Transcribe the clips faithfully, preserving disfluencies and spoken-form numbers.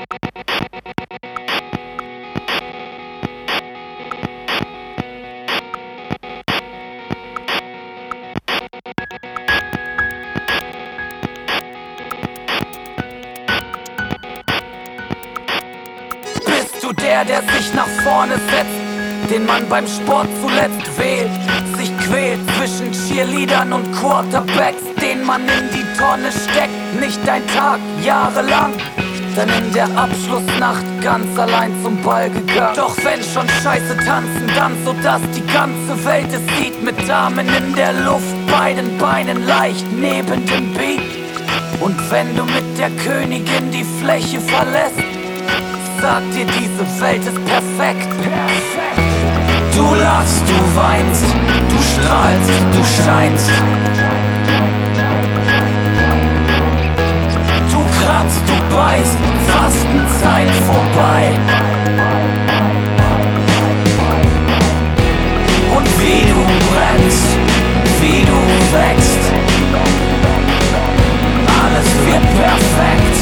Bist du der, der sich nach vorne setzt, den man beim Sport zuletzt wählt, sich quält zwischen Cheerleadern und Quarterbacks, den man in die Tonne steckt, nicht dein Tag, jahrelang, dann in der Abschlussnacht ganz allein zum Ball gegangen. Doch wenn schon Scheiße tanzen, dann so dass die ganze Welt es sieht, mit Damen in der Luft, beiden Beinen leicht neben dem Beat. Und wenn du mit der Königin die Fläche verlässt, sag dir, diese Welt ist perfekt. Du lachst, du weinst, du strahlst, du scheinst. Du kratzt, du beißt, Fastenzeit vorbei. Und wie du brennst, wie du wächst, alles wird perfekt.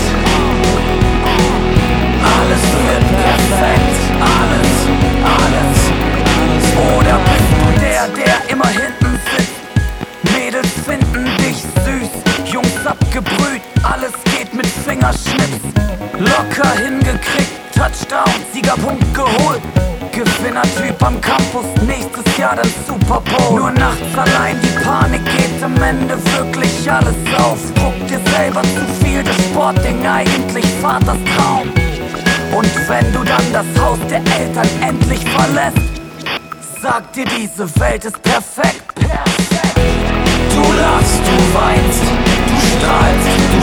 Alles wird perfekt, alles, alles, alles. Oder bist du der, der immer hinten sitzt? Mädels finden dich süß, Jungs abgebrüht, alles geht mit Fingerschnips. Locker hingekriegt, Touchdown, Siegerpunkt geholt. Gewinnertyp am Campus, nächstes Jahr dann Super Bowl. Nur nachts allein, die Panik geht am Ende wirklich alles auf. Druck dir selber zu viel, das Sportding eigentlich Vaters Traum. Und wenn du dann das Haus der Eltern endlich verlässt, sag dir, diese Welt ist perfekt. Du lachst, du weinst, du strahlst, du